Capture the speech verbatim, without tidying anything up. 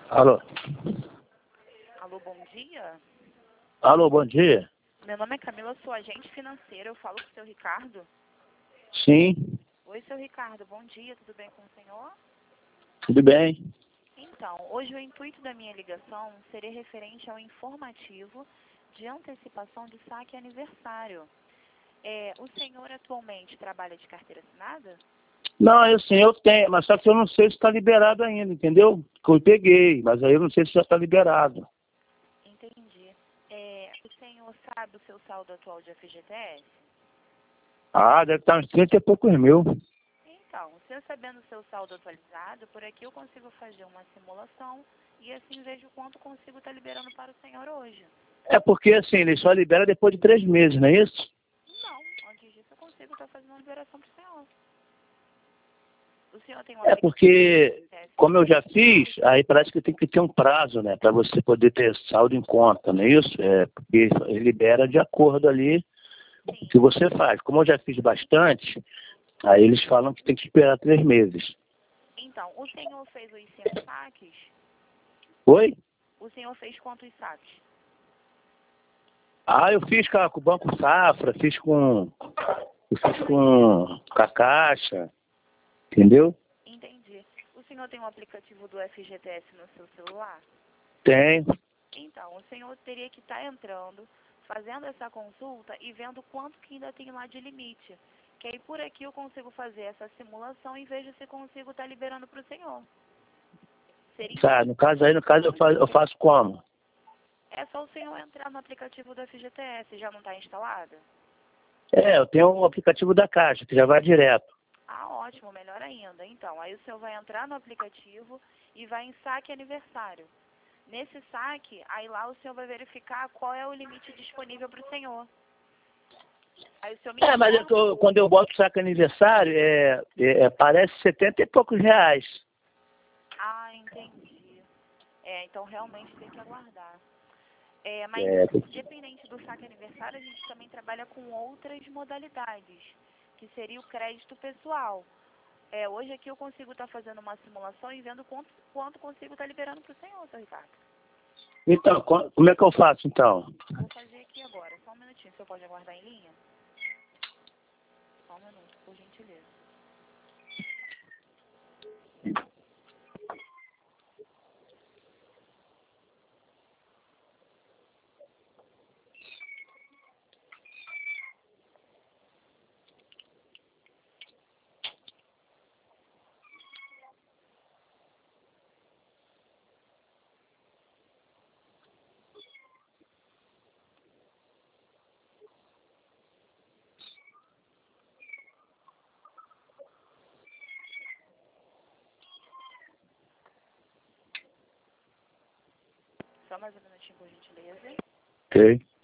Alô? Alô, bom dia. Alô, bom dia. Meu nome é Camila, sou agente financeira. Eu falo com o seu Ricardo. Sim, Oi, seu Ricardo, bom dia, tudo bem com o senhor? tudo bem. Então, hoje o intuito da minha ligação seria referente ao informativo de antecipação de saque aniversário. É, o senhor atualmente trabalha de carteira assinada? Não, eu sim, eu tenho, mas só que eu não sei se está liberado ainda, entendeu? Que eu peguei, mas aí eu não sei se já está liberado. Entendi. É, o senhor sabe o seu saldo atual de F G T S? Ah, deve estar uns trinta e poucos mil. Então, se eu sabendo o seu saldo atualizado, por aqui eu consigo fazer uma simulação e assim vejo quanto consigo estar liberando para o senhor hoje. É porque assim, ele só libera depois de três meses, não é isso? Não, antes disso eu consigo estar fazendo uma liberação para o senhor. O senhor tem um É aplicativo porque, F G T S como eu já no fiz, celular? aí parece que tem que ter um prazo, né? Para você poder ter saldo em conta, não é isso? É, porque ele libera de acordo ali com o Sim. que você faz. Como eu já fiz bastante, aí eles falam que tem que esperar três meses. Então, o senhor fez os cinco saques? Oi? O senhor fez quantos saques? Ah, eu fiz com, a- com o Banco Safra, fiz com. Eu fiz com, com a Caixa, entendeu? Entendi. O senhor tem um aplicativo do F G T S no seu celular? Tem. Então, o senhor teria que estar entrando, fazendo essa consulta e vendo quanto que ainda tem lá de limite. Que aí por aqui eu consigo fazer essa simulação e vejo se consigo estar liberando para o senhor. Seria Tá, no caso aí, no caso eu faço, eu faço como? É só o senhor entrar no aplicativo do F G T S, já não está instalado? É, eu tenho o aplicativo da Caixa, que já vai direto. Ah, ótimo, melhor ainda. Então, aí o senhor vai entrar no aplicativo e vai em saque aniversário. Nesse saque, aí lá o senhor vai verificar qual é o limite disponível para o senhor. Aí o senhor me É, mas eu informa. tô- quando eu boto o saco aniversário, é, é, é, parece setenta e poucos reais. Ah, entendi. É, então realmente tem que aguardar. É, mas É, independente do saque aniversário, a gente também trabalha com outras modalidades, que seria o crédito pessoal. É, hoje aqui eu consigo estar fazendo uma simulação e vendo quanto, quanto consigo estar liberando para o senhor, seu Ricardo. então, co- como é que eu faço então? Vou fazer aqui agora, só um minutinho. O senhor pode aguardar em linha? Só um minuto, por gentileza. Só mais um minutinho, por gentileza. Ok.